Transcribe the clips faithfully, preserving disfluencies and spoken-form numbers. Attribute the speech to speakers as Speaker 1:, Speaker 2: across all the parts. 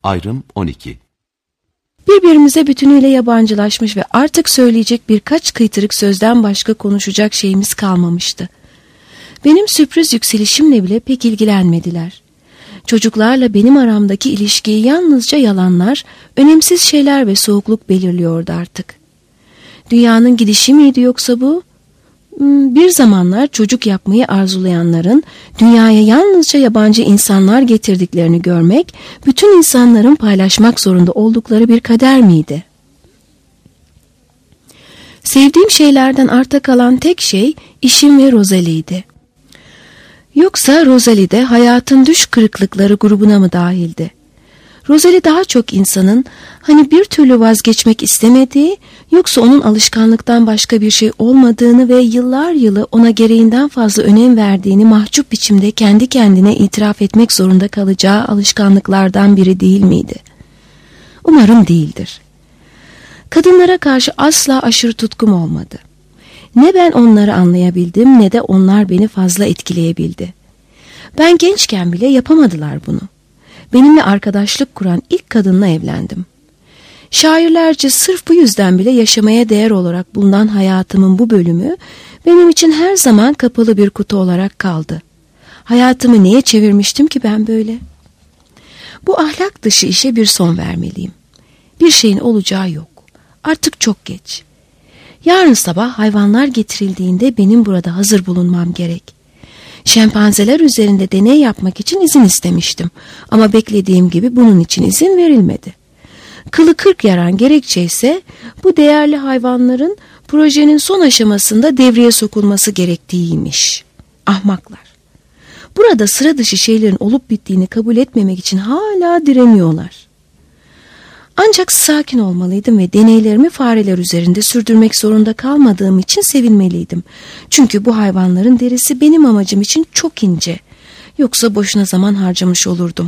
Speaker 1: Ayrım on iki.
Speaker 2: Birbirimize bütünüyle yabancılaşmış ve artık söyleyecek birkaç kıytırık sözden başka konuşacak şeyimiz kalmamıştı. Benim sürpriz yükselişimle bile pek ilgilenmediler. Çocuklarla benim aramdaki ilişkiyi yalnızca yalanlar, önemsiz şeyler ve soğukluk belirliyordu artık. Dünyanın gidişi miydi yoksa bu? Bir zamanlar çocuk yapmayı arzulayanların dünyaya yalnızca yabancı insanlar getirdiklerini görmek, bütün insanların paylaşmak zorunda oldukları bir kader miydi? Sevdiğim şeylerden arta kalan tek şey işim ve Rosalie'ydi. Yoksa Rosalie de hayatın düş kırıklıkları grubuna mı dahildi? Rosalie daha çok insanın hani bir türlü vazgeçmek istemediği, yoksa onun alışkanlıktan başka bir şey olmadığını ve yıllar yılı ona gereğinden fazla önem verdiğini mahcup biçimde kendi kendine itiraf etmek zorunda kalacağı alışkanlıklardan biri değil miydi? Umarım değildir. Kadınlara karşı asla aşırı tutkum olmadı. Ne ben onları anlayabildim ne de onlar beni fazla etkileyebildi. Ben gençken bile yapamadılar bunu. Benimle arkadaşlık kuran ilk kadınla evlendim. Şairlerce sırf bu yüzden bile yaşamaya değer olarak bulunan hayatımın bu bölümü benim için her zaman kapalı bir kutu olarak kaldı. Hayatımı neye çevirmiştim ki ben böyle? Bu ahlak dışı işe bir son vermeliyim. Bir şeyin olacağı yok. Artık çok geç. Yarın sabah hayvanlar getirildiğinde benim burada hazır bulunmam gerek. Şempanzeler üzerinde deney yapmak için izin istemiştim. Ama beklediğim gibi bunun için izin verilmedi. Kılı kırk yaran gerekçe ise bu değerli hayvanların projenin son aşamasında devreye sokulması gerektiğiymiş. Ahmaklar. Burada sıra dışı şeylerin olup bittiğini kabul etmemek için hala direniyorlar. Ancak sakin olmalıydım ve deneylerimi fareler üzerinde sürdürmek zorunda kalmadığım için sevinmeliydim. Çünkü bu hayvanların derisi benim amacım için çok ince. Yoksa boşuna zaman harcamış olurdum.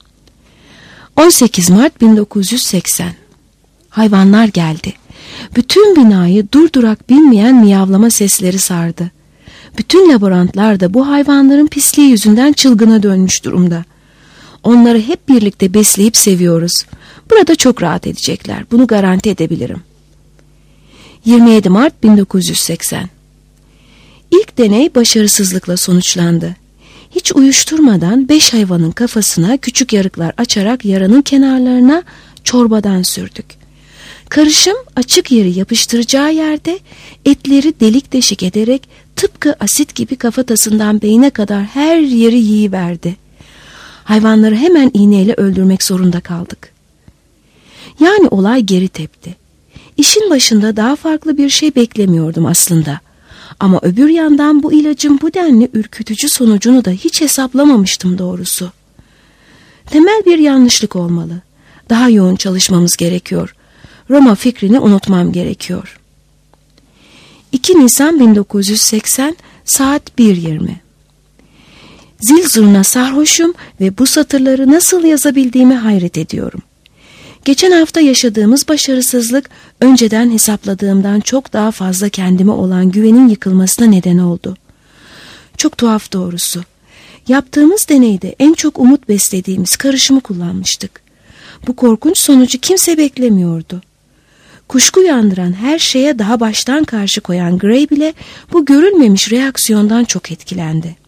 Speaker 2: on sekiz Mart bin dokuz yüz seksen. Hayvanlar geldi. Bütün binayı durdurak bilmeyen miyavlama sesleri sardı. Bütün laborantlar da bu hayvanların pisliği yüzünden çılgına dönmüş durumda. Onları hep birlikte besleyip seviyoruz. Burada çok rahat edecekler. Bunu garanti edebilirim. yirmi yedi Mart bin dokuz yüz seksen. İlk deney başarısızlıkla sonuçlandı. Hiç uyuşturmadan beş hayvanın kafasına küçük yarıklar açarak yaranın kenarlarına çorbadan sürdük. Karışım açık yeri yapıştıracağı yerde etleri delik deşik ederek tıpkı asit gibi kafatasından beyine kadar her yeri yiyiverdi. Hayvanları hemen iğneyle öldürmek zorunda kaldık. Yani olay geri tepti. İşin başında daha farklı bir şey beklemiyordum aslında. Ama öbür yandan bu ilacın bu denli ürkütücü sonucunu da hiç hesaplamamıştım doğrusu. Temel bir yanlışlık olmalı. Daha yoğun çalışmamız gerekiyor. Roma fikrini unutmam gerekiyor. iki Nisan bin dokuz yüz seksen saat bir yirmi. Zil zurna sarhoşum ve bu satırları nasıl yazabildiğime hayret ediyorum. Geçen hafta yaşadığımız başarısızlık önceden hesapladığımdan çok daha fazla kendime olan güvenin yıkılmasına neden oldu. Çok tuhaf doğrusu. Yaptığımız deneyde en çok umut beslediğimiz karışımı kullanmıştık. Bu korkunç sonucu kimse beklemiyordu. Kuşku uyandıran her şeye daha baştan karşı koyan Gray bile bu görülmemiş reaksiyondan çok etkilendi.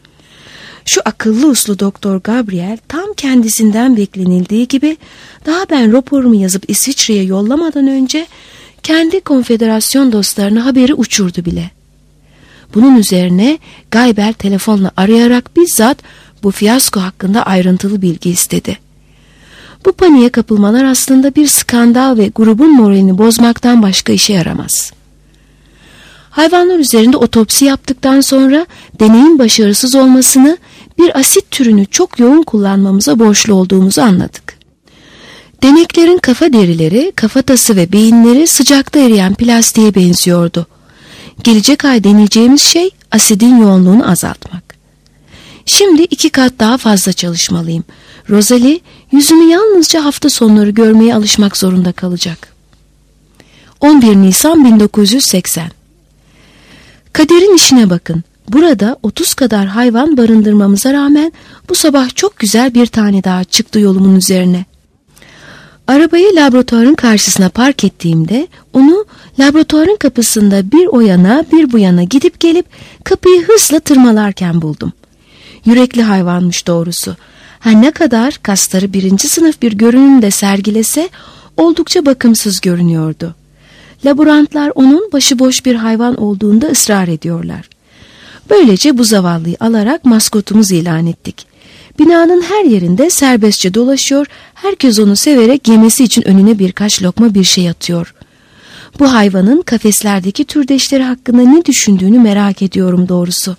Speaker 2: Şu akıllı uslu Doktor Gabriel tam kendisinden beklenildiği gibi daha ben raporumu yazıp İsviçre'ye yollamadan önce kendi konfederasyon dostlarına haberi uçurdu bile. Bunun üzerine Gaybel telefonla arayarak bizzat bu fiyasko hakkında ayrıntılı bilgi istedi. Bu paniğe kapılmalar aslında bir skandal ve grubun moralini bozmaktan başka işe yaramaz. Hayvanlar üzerinde otopsi yaptıktan sonra deneyin başarısız olmasını bir asit türünü çok yoğun kullanmamıza borçlu olduğumuzu anladık. Deneklerin kafa derileri, kafatası ve beyinleri sıcakta eriyen plastiğe benziyordu. Gelecek ay deneyeceğimiz şey asidin yoğunluğunu azaltmak. Şimdi iki kat daha fazla çalışmalıyım. Rosalie yüzümü yalnızca hafta sonları görmeye alışmak zorunda kalacak. on bir Nisan bin dokuz yüz seksen. Kaderin işine bakın. Burada otuz kadar hayvan barındırmamıza rağmen bu sabah çok güzel bir tane daha çıktı yolumun üzerine. Arabayı laboratuvarın karşısına park ettiğimde onu laboratuvarın kapısında bir o yana bir bu yana gidip gelip kapıyı hızla tırmalarken buldum. Yürekli hayvanmış doğrusu. Her ne kadar kasları birinci sınıf bir görünümde sergilese oldukça bakımsız görünüyordu. Laborantlar onun başıboş bir hayvan olduğunda ısrar ediyorlar. Böylece bu zavallıyı alarak maskotumuz ilan ettik. Binanın her yerinde serbestçe dolaşıyor, herkes onu severek yemesi için önüne birkaç lokma bir şey atıyor. Bu hayvanın kafeslerdeki türdeşleri hakkında ne düşündüğünü merak ediyorum doğrusu.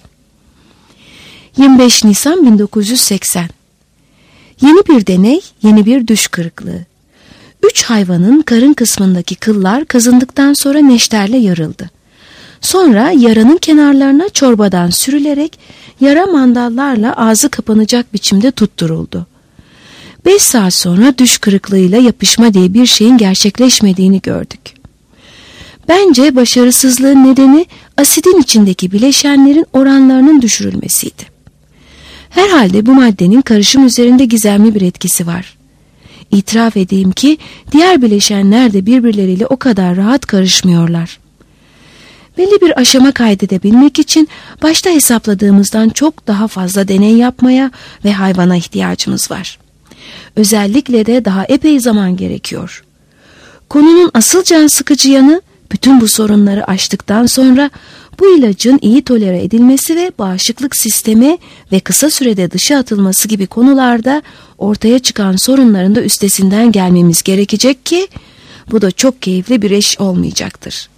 Speaker 2: yirmi beş Nisan bin dokuz yüz seksen. Yeni bir deney, yeni bir düş kırıklığı. Üç hayvanın karın kısmındaki kıllar kazındıktan sonra neşterle yarıldı. Sonra yaranın kenarlarına çorbadan sürülerek yara mandallarla ağzı kapanacak biçimde tutturuldu. Beş saat sonra düş kırıklığıyla yapışma diye bir şeyin gerçekleşmediğini gördük. Bence başarısızlığın nedeni asidin içindeki bileşenlerin oranlarının düşürülmesiydi. Herhalde bu maddenin karışım üzerinde gizemli bir etkisi var. İtiraf edeyim ki diğer bileşenler de birbirleriyle o kadar rahat karışmıyorlar. Belli bir aşama kaydedebilmek için başta hesapladığımızdan çok daha fazla deney yapmaya ve hayvana ihtiyacımız var. Özellikle de daha epey zaman gerekiyor. Konunun asıl can sıkıcı yanı, bütün bu sorunları aştıktan sonra bu ilacın iyi tolere edilmesi ve bağışıklık sistemi ve kısa sürede dışa atılması gibi konularda ortaya çıkan sorunların da üstesinden gelmemiz gerekecek ki bu da çok keyifli bir iş olmayacaktır.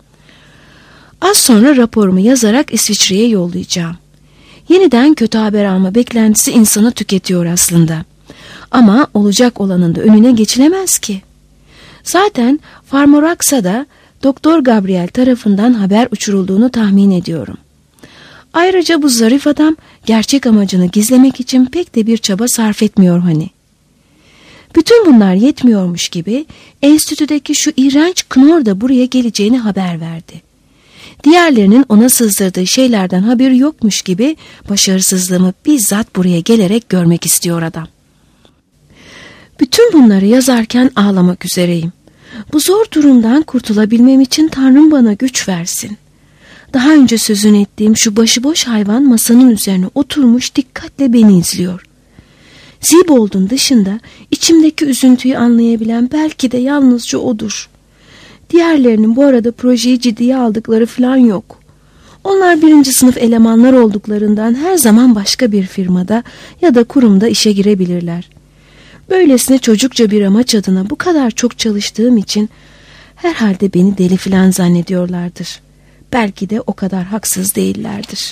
Speaker 2: Az sonra raporumu yazarak İsviçre'ye yollayacağım. Yeniden kötü haber alma beklentisi insanı tüketiyor aslında. Ama olacak olanın da önüne geçilemez ki. Zaten Farmorax'a Doktor Gabriel tarafından haber uçurulduğunu tahmin ediyorum. Ayrıca bu zarif adam gerçek amacını gizlemek için pek de bir çaba sarf etmiyor hani. Bütün bunlar yetmiyormuş gibi enstitüdeki şu iğrenç Knorr da buraya geleceğini haber verdi. Diğerlerinin ona sızdırdığı şeylerden haberi yokmuş gibi başarısızlığımı bizzat buraya gelerek görmek istiyor adam. Bütün bunları yazarken ağlamak üzereyim. Bu zor durumdan kurtulabilmem için Tanrım bana güç versin. Daha önce sözünü ettiğim şu başıboş hayvan masanın üzerine oturmuş dikkatle beni izliyor. Siebold'un dışında içimdeki üzüntüyü anlayabilen belki de yalnızca odur. Diğerlerinin bu arada projeyi ciddiye aldıkları falan yok. Onlar birinci sınıf elemanlar olduklarından her zaman başka bir firmada ya da kurumda işe girebilirler. Böylesine çocukça bir amaç adına bu kadar çok çalıştığım için herhalde beni deli falan zannediyorlardır. Belki de o kadar haksız değillerdir.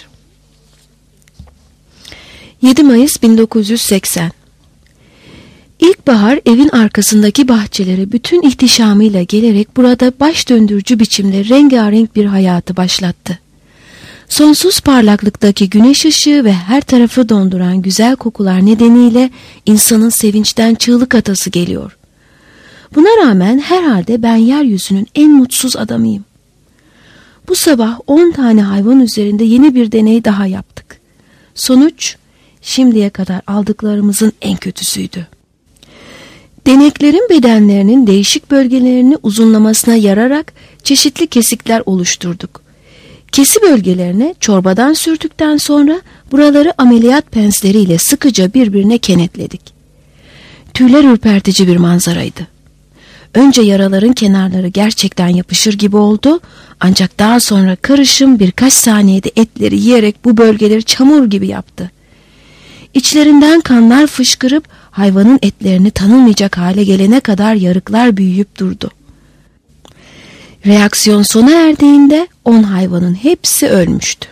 Speaker 2: yedi Mayıs bin dokuz yüz seksen. İlkbahar evin arkasındaki bahçelere bütün ihtişamıyla gelerek burada baş döndürücü biçimde rengarenk bir hayatı başlattı. Sonsuz parlaklıktaki güneş ışığı ve her tarafı donduran güzel kokular nedeniyle insanın sevinçten çığlık atası geliyor. Buna rağmen herhalde ben yeryüzünün en mutsuz adamıyım. Bu sabah on tane hayvan üzerinde yeni bir deney daha yaptık. Sonuç şimdiye kadar aldıklarımızın en kötüsüydü. Deneklerin bedenlerinin değişik bölgelerini uzunlamasına yararak çeşitli kesikler oluşturduk. Kesi bölgelerine çorbadan sürdükten sonra buraları ameliyat pensleriyle sıkıca birbirine kenetledik. Tüyler ürpertici bir manzaraydı. Önce yaraların kenarları gerçekten yapışır gibi oldu, ancak daha sonra karışım birkaç saniyede etleri yiyerek bu bölgeleri çamur gibi yaptı. İçlerinden kanlar fışkırıp hayvanın etlerini tanınmayacak hale gelene kadar yarıklar büyüyüp durdu. Reaksiyon sona erdiğinde on hayvanın hepsi ölmüştü.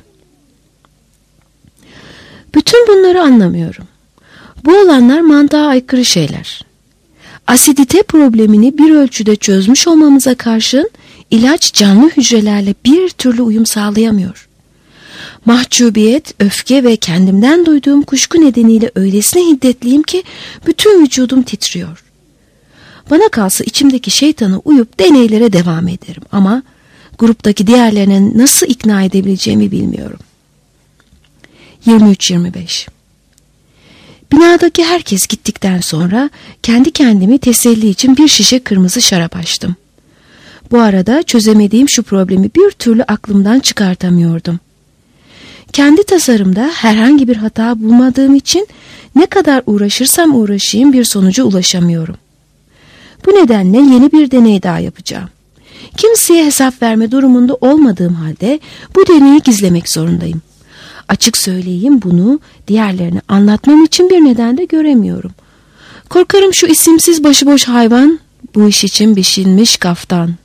Speaker 2: Bütün bunları anlamıyorum. Bu olanlar mantığa aykırı şeyler. Asidite problemini bir ölçüde çözmüş olmamıza karşın ilaç canlı hücrelerle bir türlü uyum sağlayamıyor. Mahcubiyet, öfke ve kendimden duyduğum kuşku nedeniyle öylesine hiddetliyim ki bütün vücudum titriyor. Bana kalsa içimdeki şeytana uyup deneylere devam ederim ama gruptaki diğerlerine nasıl ikna edebileceğimi bilmiyorum. yirmi üç yirmi beş. Binadaki herkes gittikten sonra kendi kendimi teselli için bir şişe kırmızı şarap açtım. Bu arada çözemediğim şu problemi bir türlü aklımdan çıkartamıyordum. Kendi tasarımda herhangi bir hata bulmadığım için ne kadar uğraşırsam uğraşayım bir sonuca ulaşamıyorum. Bu nedenle yeni bir deney daha yapacağım. Kimseye hesap verme durumunda olmadığım halde bu deneyi gizlemek zorundayım. Açık söyleyeyim, bunu diğerlerine anlatmam için bir neden de göremiyorum. Korkarım şu isimsiz başıboş hayvan bu iş için biçilmiş kaftan.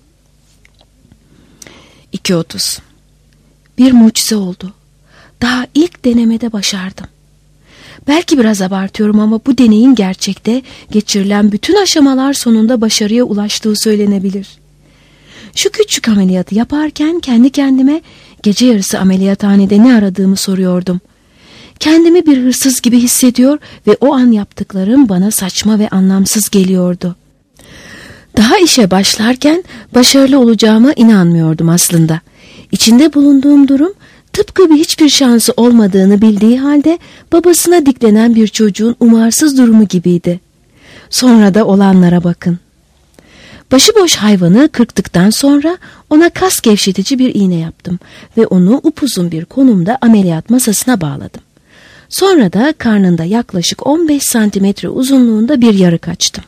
Speaker 2: iki otuz. Bir mucize oldu. Daha ilk denemede başardım. Belki biraz abartıyorum ama bu deneyin gerçekte geçirilen bütün aşamalar sonunda başarıya ulaştığı söylenebilir. Şu küçük ameliyatı yaparken kendi kendime gece yarısı ameliyathanede ne aradığımı soruyordum. Kendimi bir hırsız gibi hissediyor ve o an yaptıklarım bana saçma ve anlamsız geliyordu. Daha işe başlarken başarılı olacağıma inanmıyordum aslında. İçinde bulunduğum durum tıpkı bir hiçbir şansı olmadığını bildiği halde babasına diklenen bir çocuğun umarsız durumu gibiydi. Sonra da olanlara bakın. Başıboş hayvanı kırktıktan sonra ona kas gevşetici bir iğne yaptım ve onu upuzun bir konumda ameliyat masasına bağladım. Sonra da karnında yaklaşık on beş santimetre uzunluğunda bir yarık açtım.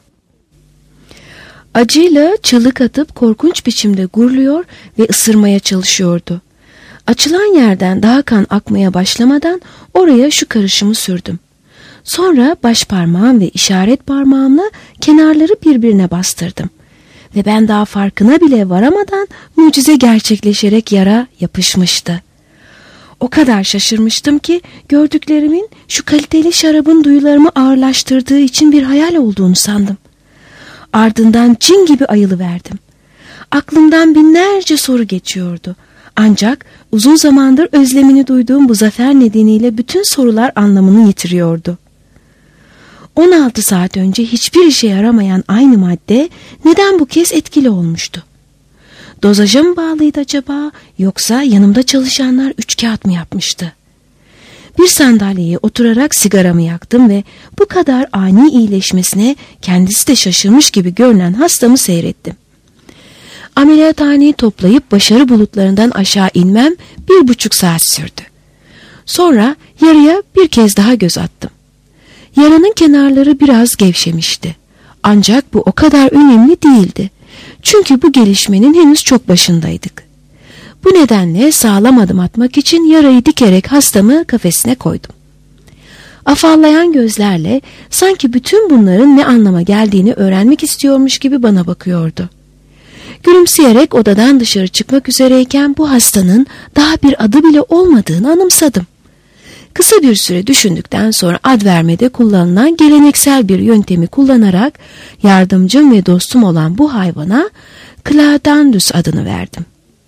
Speaker 2: Acıyla çığlık atıp korkunç biçimde gurluyor ve ısırmaya çalışıyordu. Açılan yerden daha kan akmaya başlamadan oraya şu karışımı sürdüm. Sonra baş parmağım ve işaret parmağımla kenarları birbirine bastırdım. Ve ben daha farkına bile varamadan mucize gerçekleşerek yara yapışmıştı. O kadar şaşırmıştım ki gördüklerimin şu kaliteli şarabın duyularımı ağırlaştırdığı için bir hayal olduğunu sandım. Ardından cin gibi ayılıverdim. Aklımdan binlerce soru geçiyordu. Ancak uzun zamandır özlemini duyduğum bu zafer nedeniyle bütün sorular anlamını yitiriyordu. on altı saat önce hiçbir işe yaramayan aynı madde neden bu kez etkili olmuştu? Dozaja mı bağlıydı acaba, yoksa yanımda çalışanlar üç kağıt mı yapmıştı? Bir sandalyeye oturarak sigaramı yaktım ve bu kadar ani iyileşmesine kendisi de şaşırmış gibi görünen hastamı seyrettim. Ameliyathaneyi toplayıp başarı bulutlarından aşağı inmem bir buçuk saat sürdü. Sonra yaraya bir kez daha göz attım. Yaranın kenarları biraz gevşemişti. Ancak bu o kadar önemli değildi. Çünkü bu gelişmenin henüz çok başındaydık. Bu nedenle sağlam adım atmak için yarayı dikerek hastamı kafesine koydum. Afallayan gözlerle sanki bütün bunların ne anlama geldiğini öğrenmek istiyormuş gibi bana bakıyordu. Gülümseyerek odadan dışarı çıkmak üzereyken bu hastanın daha bir adı bile olmadığını anımsadım. Kısa bir süre düşündükten sonra ad vermede kullanılan geleneksel bir yöntemi kullanarak yardımcım ve dostum olan bu hayvana Claudandus adını verdim.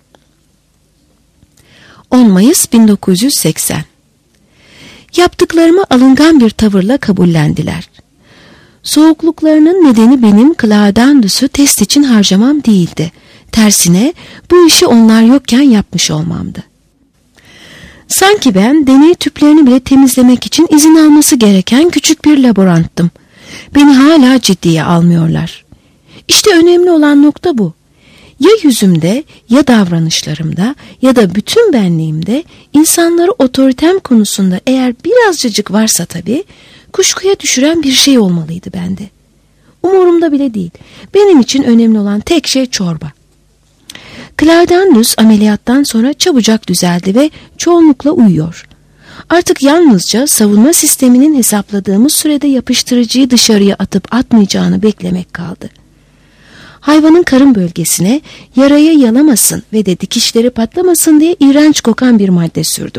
Speaker 2: on Mayıs bin dokuz yüz seksen. Yaptıklarımı alıngan bir tavırla kabullendiler. Soğukluklarının nedeni benim Claudandus'u test için harcamam değildi. Tersine bu işi onlar yokken yapmış olmamdı. Sanki ben deney tüplerini bile temizlemek için izin alması gereken küçük bir laboranttım. Beni hala ciddiye almıyorlar. İşte önemli olan nokta bu. Ya yüzümde, ya davranışlarımda, ya da bütün benliğimde insanları otoritem konusunda eğer birazcık varsa tabii, kuşkuya düşüren bir şey olmalıydı bende. Umurumda bile değil. Benim için önemli olan tek şey çorba. Claudandus ameliyattan sonra çabucak düzeldi ve çoğunlukla uyuyor. Artık yalnızca savunma sisteminin hesapladığımız sürede yapıştırıcıyı dışarıya atıp atmayacağını beklemek kaldı. Hayvanın karın bölgesine yarayı yalamasın ve de dikişleri patlamasın diye iğrenç kokan bir madde sürdüm.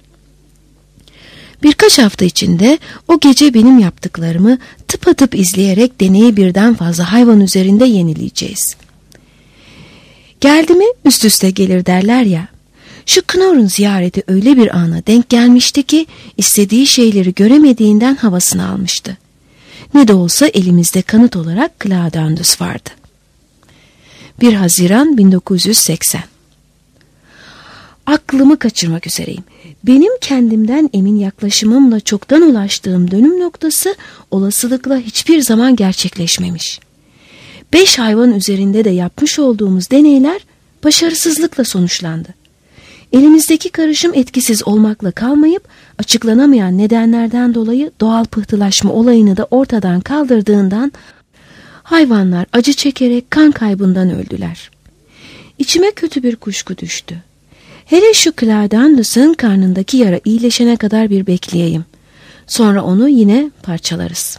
Speaker 2: Birkaç hafta içinde o gece benim yaptıklarımı tıpatıp izleyerek deneyi birden fazla hayvan üzerinde yenileyeceğiz. Geldi mi üst üste gelir derler ya. Şu Knorr'un ziyareti öyle bir ana denk gelmişti ki istediği şeyleri göremediğinden havasını almıştı. Ne de olsa elimizde kanıt olarak Claudandus vardı. bir Haziran bin dokuz yüz seksen. Aklımı kaçırmak üzereyim. Benim kendimden emin yaklaşımımla çoktan ulaştığım dönüm noktası olasılıkla hiçbir zaman gerçekleşmemiş. Beş hayvan üzerinde de yapmış olduğumuz deneyler başarısızlıkla sonuçlandı. Elimizdeki karışım etkisiz olmakla kalmayıp açıklanamayan nedenlerden dolayı doğal pıhtılaşma olayını da ortadan kaldırdığından hayvanlar acı çekerek kan kaybından öldüler. İçime kötü bir kuşku düştü. Hele şu Clyde Andrews'ın karnındaki yara iyileşene kadar bir bekleyeyim. Sonra onu yine parçalarız.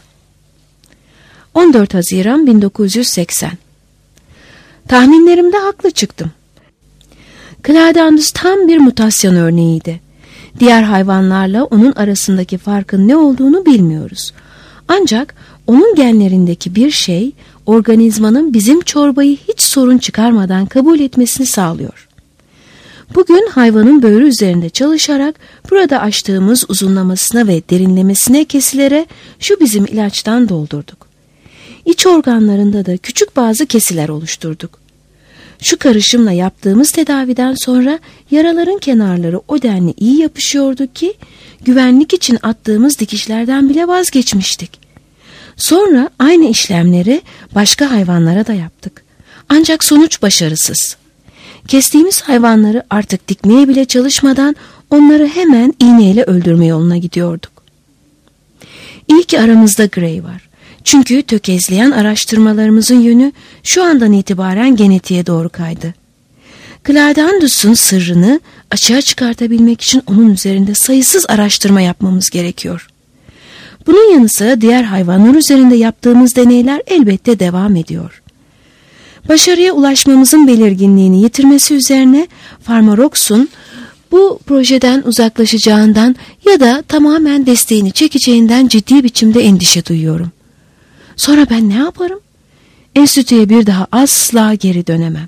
Speaker 2: on dört Haziran bin dokuz yüz seksen. Tahminlerimde haklı çıktım. Clyde Andrews tam bir mutasyon örneğiydi. Diğer hayvanlarla onun arasındaki farkın ne olduğunu bilmiyoruz. Ancak onun genlerindeki bir şey organizmanın bizim çorbayı hiç sorun çıkarmadan kabul etmesini sağlıyor. Bugün hayvanın böğrü üzerinde çalışarak burada açtığımız uzunlamasına ve derinlemesine kesilere şu bizim ilaçtan doldurduk. İç organlarında da küçük bazı kesiler oluşturduk. Şu karışımla yaptığımız tedaviden sonra yaraların kenarları o denli iyi yapışıyordu ki güvenlik için attığımız dikişlerden bile vazgeçmiştik. Sonra aynı işlemleri başka hayvanlara da yaptık. Ancak sonuç başarısız. Kestiğimiz hayvanları artık dikmeye bile çalışmadan onları hemen iğneyle öldürme yoluna gidiyorduk. İyi ki aramızda Gray var. Çünkü tökezleyen araştırmalarımızın yönü şu andan itibaren genetiğe doğru kaydı. Clyde Andrews'un sırrını açığa çıkartabilmek için onun üzerinde sayısız araştırma yapmamız gerekiyor. Bunun yanı sıra diğer hayvanlar üzerinde yaptığımız deneyler elbette devam ediyor. Başarıya ulaşmamızın belirginliğini yitirmesi üzerine Pharmarox'un bu projeden uzaklaşacağından ya da tamamen desteğini çekeceğinden ciddi biçimde endişe duyuyorum. Sonra ben ne yaparım? Enstitüye bir daha asla geri dönemem.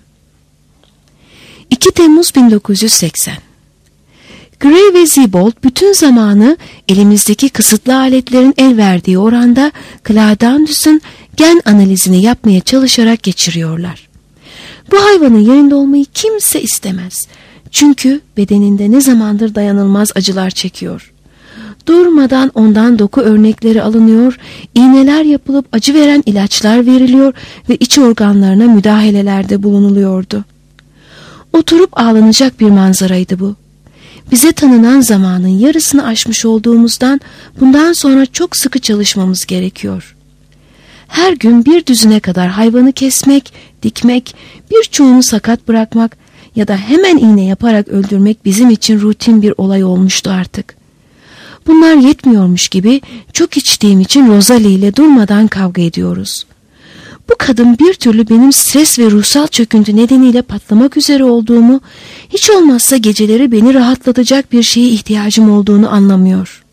Speaker 2: iki Temmuz bin dokuz yüz seksen. Gray ve Siebold bütün zamanı elimizdeki kısıtlı aletlerin el verdiği oranda Clyde Andrews'un gen analizini yapmaya çalışarak geçiriyorlar. Bu hayvanın yerinde olmayı kimse istemez. Çünkü bedeninde ne zamandır dayanılmaz acılar çekiyor. Durmadan ondan doku örnekleri alınıyor, iğneler yapılıp acı veren ilaçlar veriliyor ve iç organlarına müdahalelerde bulunuluyordu. Oturup ağlanacak bir manzaraydı bu. Bize tanınan zamanın yarısını aşmış olduğumuzdan bundan sonra çok sıkı çalışmamız gerekiyor. Her gün bir düzine kadar hayvanı kesmek, dikmek, birçoğunu sakat bırakmak ya da hemen iğne yaparak öldürmek bizim için rutin bir olay olmuştu artık. Bunlar yetmiyormuş gibi çok içtiğim için Rosalie ile durmadan kavga ediyoruz. Bu kadın bir türlü benim stres ve ruhsal çöküntü nedeniyle patlamak üzere olduğumu, hiç olmazsa geceleri beni rahatlatacak bir şeye ihtiyacım olduğunu anlamıyor.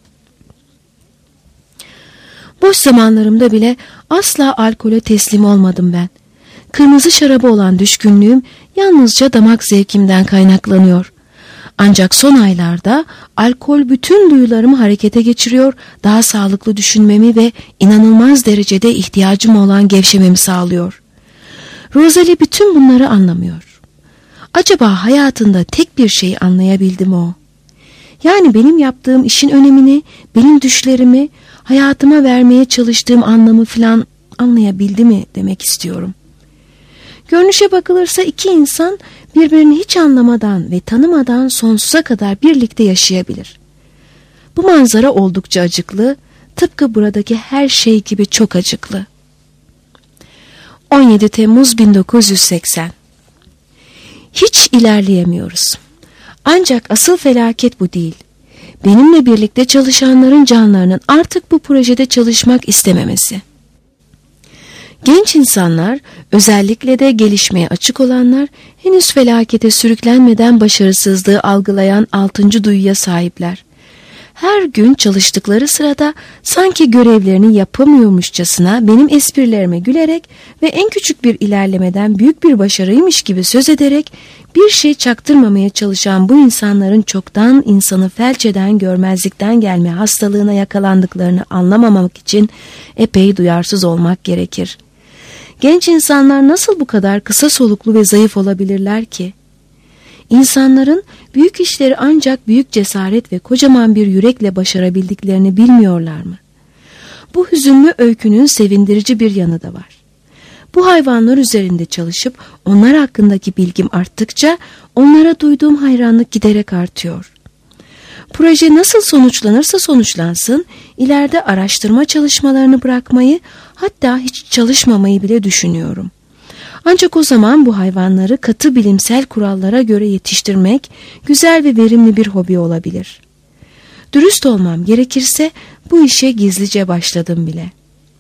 Speaker 2: Boş zamanlarımda bile asla alkole teslim olmadım ben. Kırmızı şaraba olan düşkünlüğüm yalnızca damak zevkimden kaynaklanıyor. Ancak son aylarda alkol bütün duyularımı harekete geçiriyor, daha sağlıklı düşünmemi ve inanılmaz derecede ihtiyacım olan gevşememi sağlıyor. Rosalie bütün bunları anlamıyor. Acaba hayatında tek bir şeyi anlayabildi mi o? Yani benim yaptığım işin önemini, benim düşlerimi, hayatıma vermeye çalıştığım anlamı filan anlayabildi mi demek istiyorum. Görünüşe bakılırsa iki insan birbirini hiç anlamadan ve tanımadan sonsuza kadar birlikte yaşayabilir. Bu manzara oldukça acıklı, tıpkı buradaki her şey gibi çok acıklı. on yedi Temmuz bin dokuz yüz seksen. Hiç ilerleyemiyoruz. Ancak asıl felaket bu değil. Benimle birlikte çalışanların canlarının artık bu projede çalışmak istememesi. Genç insanlar, özellikle de gelişmeye açık olanlar, henüz felakete sürüklenmeden başarısızlığı algılayan altıncı duyuya sahipler. Her gün çalıştıkları sırada sanki görevlerini yapamıyormuşçasına benim esprilerime gülerek ve en küçük bir ilerlemeden büyük bir başarıymış gibi söz ederek bir şey çaktırmamaya çalışan bu insanların çoktan insanı felç eden görmezlikten gelme hastalığına yakalandıklarını anlamamak için epey duyarsız olmak gerekir. Genç insanlar nasıl bu kadar kısa soluklu ve zayıf olabilirler ki? İnsanların büyük işleri ancak büyük cesaret ve kocaman bir yürekle başarabildiklerini bilmiyorlar mı? Bu hüzünlü öykünün sevindirici bir yanı da var. Bu hayvanlar üzerinde çalışıp onlar hakkındaki bilgim arttıkça onlara duyduğum hayranlık giderek artıyor. Proje nasıl sonuçlanırsa sonuçlansın, ileride araştırma çalışmalarını bırakmayı, hatta hiç çalışmamayı bile düşünüyorum. Ancak o zaman bu hayvanları katı bilimsel kurallara göre yetiştirmek güzel ve verimli bir hobi olabilir. Dürüst olmam gerekirse bu işe gizlice başladım bile.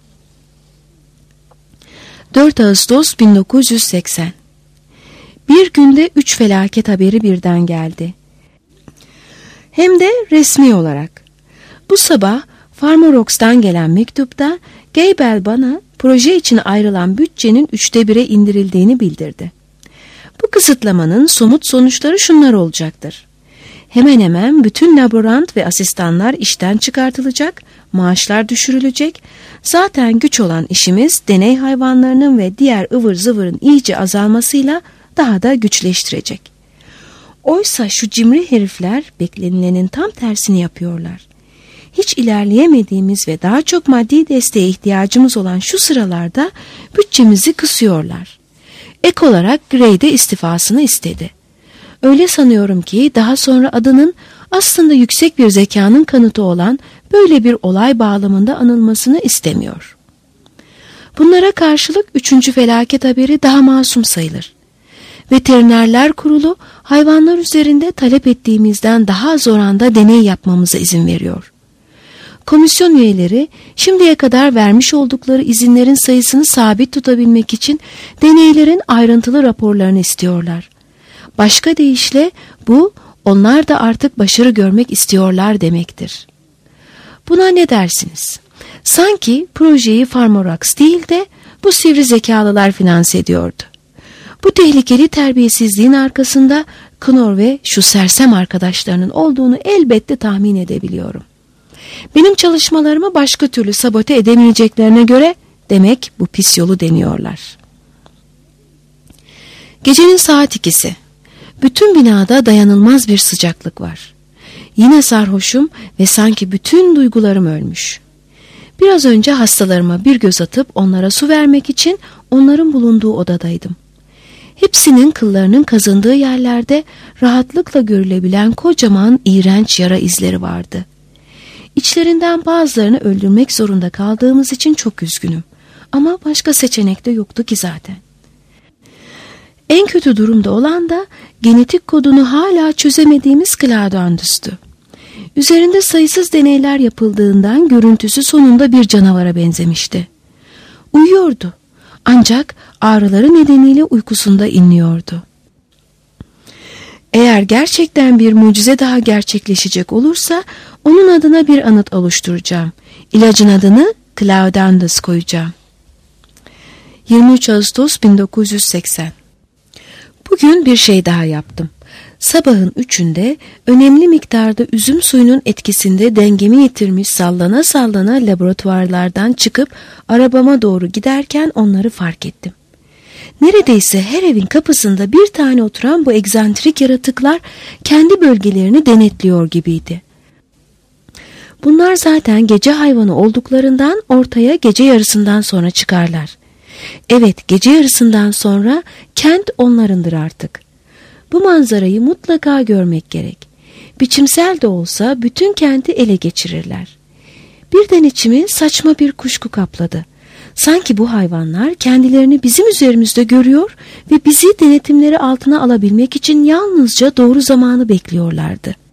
Speaker 2: dört Ağustos bin dokuz yüz seksen. Bir günde üç felaket haberi birden geldi. Hem de resmi olarak. Bu sabah Farmarox'tan gelen mektupta Gaybel bana proje için ayrılan bütçenin üçte bire indirildiğini bildirdi. Bu kısıtlamanın somut sonuçları şunlar olacaktır. Hemen hemen bütün laborant ve asistanlar işten çıkartılacak, maaşlar düşürülecek. Zaten güç olan işimiz deney hayvanlarının ve diğer ıvır zıvırın iyice azalmasıyla daha da güçleştirecek. Oysa şu cimri herifler beklenilenin tam tersini yapıyorlar. Hiç ilerleyemediğimiz ve daha çok maddi desteğe ihtiyacımız olan şu sıralarda bütçemizi kısıyorlar. Ek olarak Gray de istifasını istedi. Öyle sanıyorum ki daha sonra adının aslında yüksek bir zekanın kanıtı olan böyle bir olay bağlamında anılmasını istemiyor. Bunlara karşılık üçüncü felaket haberi daha masum sayılır. Veterinerler Kurulu hayvanlar üzerinde talep ettiğimizden daha az oranda deney yapmamıza izin veriyor. Komisyon üyeleri şimdiye kadar vermiş oldukları izinlerin sayısını sabit tutabilmek için deneylerin ayrıntılı raporlarını istiyorlar. Başka deyişle bu onlar da artık başarı görmek istiyorlar demektir. Buna ne dersiniz? Sanki projeyi Farmarox değil de bu sivri zekalılar finanse ediyordu. Bu tehlikeli terbiyesizliğin arkasında Knorr ve şu sersem arkadaşlarının olduğunu elbette tahmin edebiliyorum. Benim çalışmalarımı başka türlü sabote edemeyeceklerine göre demek bu pis yolu deniyorlar. Gecenin saat ikisi. Bütün binada dayanılmaz bir sıcaklık var. Yine sarhoşum ve sanki bütün duygularım ölmüş. Biraz önce hastalarıma bir göz atıp onlara su vermek için onların bulunduğu odadaydım. Hepsinin kıllarının kazındığı yerlerde rahatlıkla görülebilen kocaman iğrenç yara izleri vardı. İçlerinden bazılarını öldürmek zorunda kaldığımız için çok üzgünüm. Ama başka seçenek de yoktu ki zaten. En kötü durumda olan da genetik kodunu hala çözemediğimiz Claudandus'tu. Üzerinde sayısız deneyler yapıldığından görüntüsü sonunda bir canavara benzemişti. Uyuyordu. Ancak ağrıları nedeniyle uykusunda inliyordu. Eğer gerçekten bir mucize daha gerçekleşecek olursa onun adına bir anıt oluşturacağım. İlacın adını Claudandus koyacağım. yirmi üç Ağustos bin dokuz yüz seksen. Bugün bir şey daha yaptım. Sabahın üçünde önemli miktarda üzüm suyunun etkisinde dengemi yitirmiş sallana sallana laboratuvarlardan çıkıp arabama doğru giderken onları fark ettim. Neredeyse her evin kapısında bir tane oturan bu egzantrik yaratıklar kendi bölgelerini denetliyor gibiydi. Bunlar zaten gece hayvanı olduklarından ortaya gece yarısından sonra çıkarlar. Evet, gece yarısından sonra kent onlarındır artık. Bu manzarayı mutlaka görmek gerek. Biçimsel de olsa bütün kenti ele geçirirler. Birden içimi saçma bir kuşku kapladı. Sanki bu hayvanlar kendilerini bizim üzerimizde görüyor ve bizi denetimleri altına alabilmek için yalnızca doğru zamanı bekliyorlardı.